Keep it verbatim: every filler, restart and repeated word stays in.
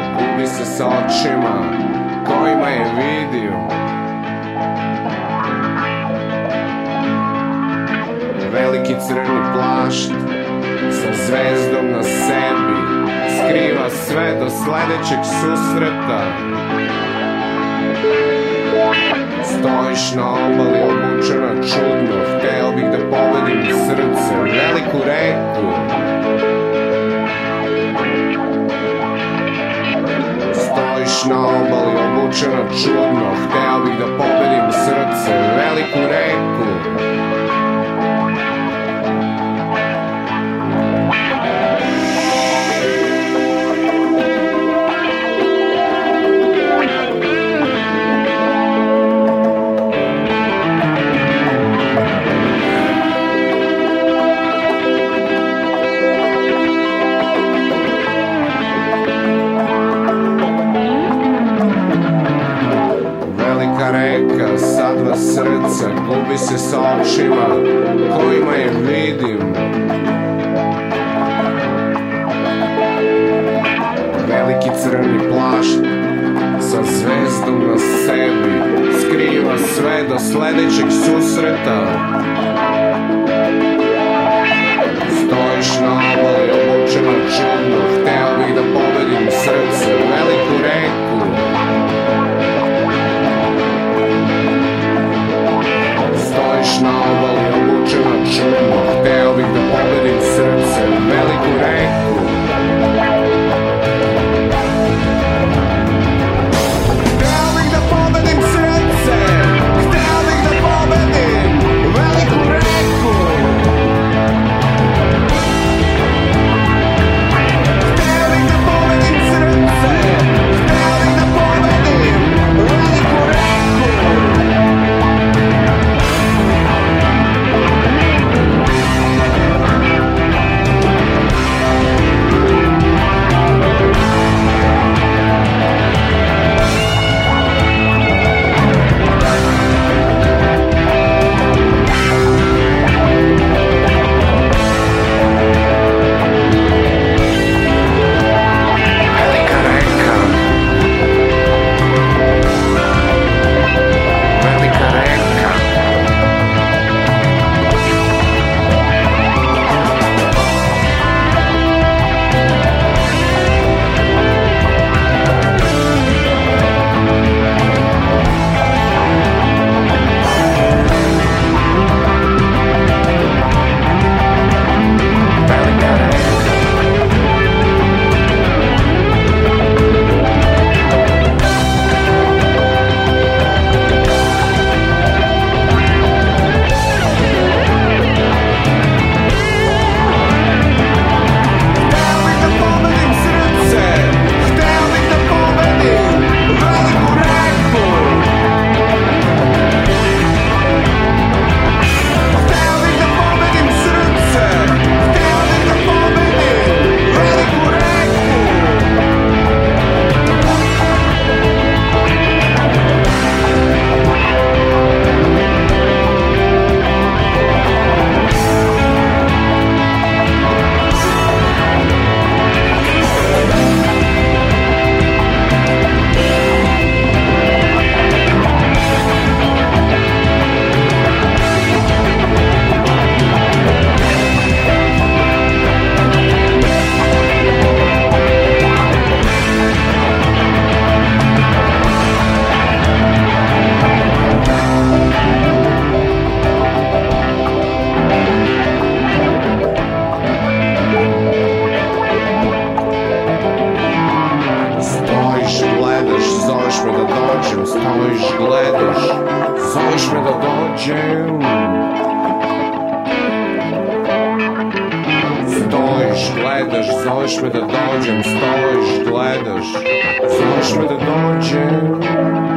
gubi se sa očima kojima je vidio. Veliki crni plašt sa zvezdom na sebi skriva sve do sledećeg susreta. Stojiš na obali obučena čudno, hteo bih da povedim srce u veliku reku. Stojiš na obali obučena čudno, hteo bih da pobedim srce u veliku reku. Reka sa dva srca gubi se sa očima kojima je vidim. Veliki crni plašt sa zvezdom na sebi skriva sve do sledećeg susreta. Stojiš na obali obučena čudno, hteo bih da pobedim srce u veliku reku. Stojiš na obali obučena čudno, hteo bih da pobedim srce u veliku reku. Hteo bih da pobedim srce, hteo bih da pobedim veliku reku. Hteo bih da pobedim srce, hteo bih da pobedim veliku reku. Gledaš, zoveš me da dođem, stojiš, gledaš, zoveš me da dođem.